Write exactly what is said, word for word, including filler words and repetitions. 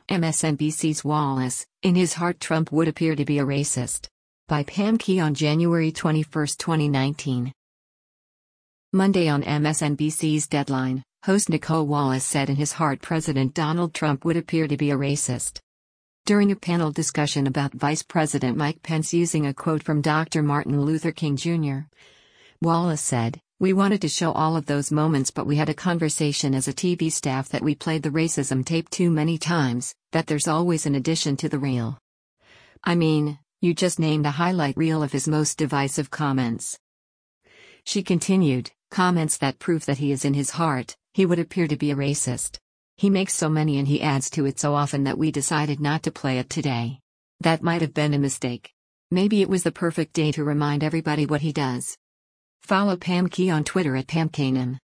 M S N B C's Wallace, in his heart Trump would appear to be a racist. By Pam Key on January twenty-first, twenty nineteen. Monday on M S N B C's Deadline, host Nicole Wallace said in his heart President Donald Trump would appear to be a racist. During a panel discussion about Vice President Mike Pence using a quote from Doctor Martin Luther King Junior, Wallace said, "We wanted to show all of those moments, but we had a conversation as a T V staff that we played the racism tape too many times, that there's always an addition to the reel." I mean, you just named a highlight reel of his most divisive comments. She continued, "Comments that prove that he is in his heart, he would appear to be a racist. He makes so many and he adds to it so often that we decided not to play it today. That might have been a mistake. Maybe it was the perfect day to remind everybody what he does." Follow Pam Key on Twitter at Pam Kanem.